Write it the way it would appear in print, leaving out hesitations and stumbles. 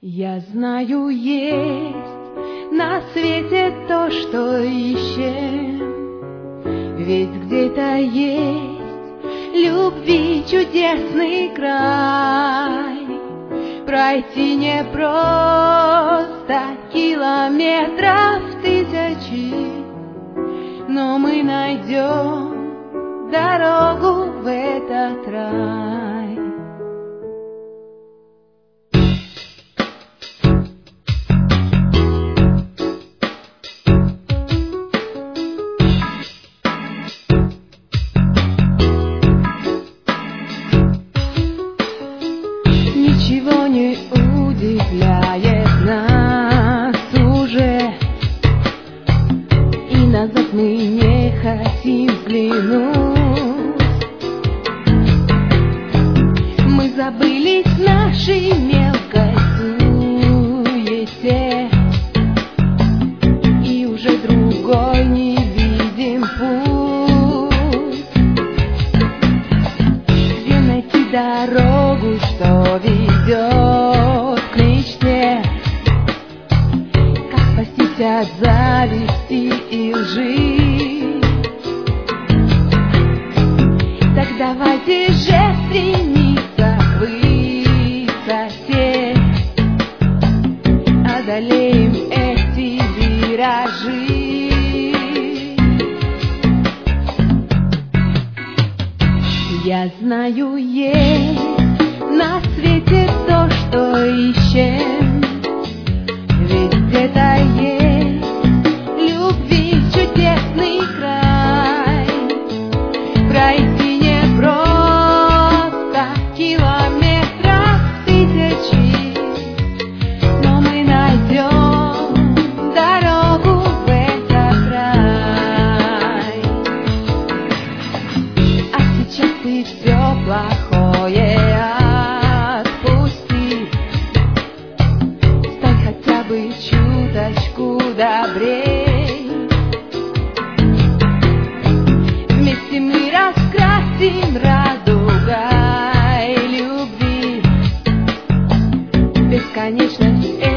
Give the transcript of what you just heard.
Я знаю, есть на свете то, что ищем, ведь где-то есть любви чудесный край. Пройти не просто километров тысячи, но мы найдем дорогу в этот рай. Ничего не удивляет нас уже, и назад мы не хотим взглянуть. Мы забылись в нашей мелкой суете, и уже другой не видим путь. Где найти дорогу, что ведет к мечте? Как спастись от зависти и лжи? Так давайте же стремиться к высоте, одолеем эти виражи. Я знаю, есть на свете то, что ищем, ведь где-то есть любви чудесный край. Пройти не просто километров тысячи, но мы найдем дорогу в этот рай. А сейчас ты все плохое отпусти, стань хотя бы чуточку добрей. Вместе мы раскрасим радугой любви бесконечность.